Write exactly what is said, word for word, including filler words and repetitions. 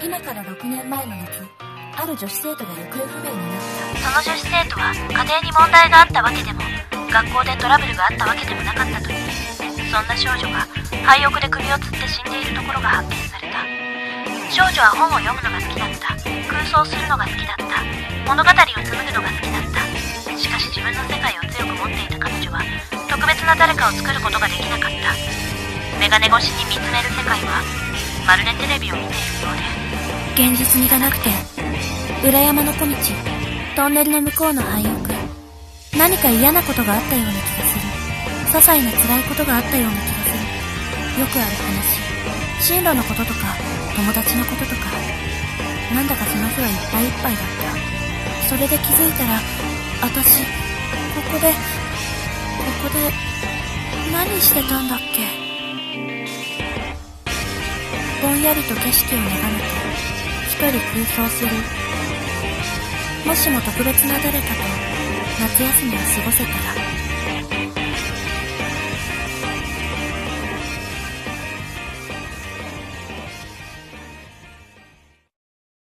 今からろくねんまえの夏、ある女子生徒が行方不明になった。 その女子生徒は家庭に問題があったわけでも学校でトラブルがあったわけでもなかったという。そんな少女が廃屋で首をつって死んでいるところが発見された。少女は本を読むのが好きだった。空想するのが好きだった。物語を紡ぐのが好きだった。しかし自分の世界を強く持っていた彼女は特別な誰かを作ることができなかった。メガネ越しに見つめる世界はまるでテレビを見ているようで、 現実味がなくて、裏山の小道、トンネルの向こうの廃屋、何か嫌なことがあったような気がする。些細な辛いことがあったような気がする。よくある話、進路のこととか友達のこととか、なんだかその日はいっぱいいっぱいだった。それで気づいたら、私ここでここで何してたんだっけ。ぼんやりと景色を眺めて一人空想する。もしも特別な誰かと夏休みを過ごせたら。